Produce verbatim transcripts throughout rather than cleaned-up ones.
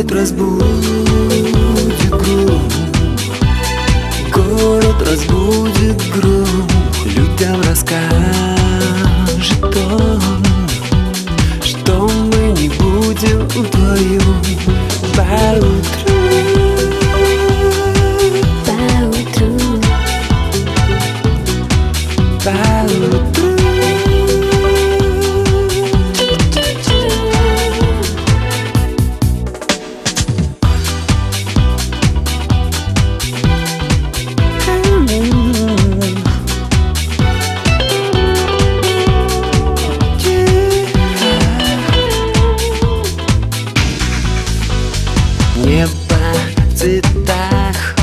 Город разбудит гром, город разбудит гром, людям расскажет он, что мы не будем вдвоем поутру. Поутру. Небо в цветах,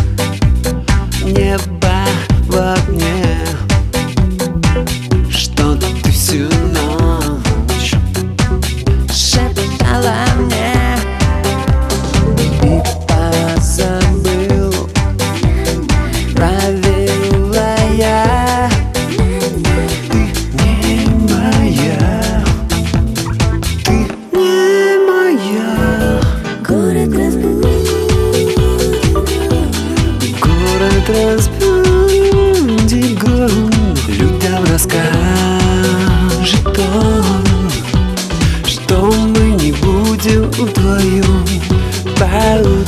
небо в огне, что-то ты всю ночь шептала мне и позабыл правила я. Ты не моя, ты не моя. Город разбудит, город разбудит гром, людям расскажет он, что мы не будем вдвоем поутру.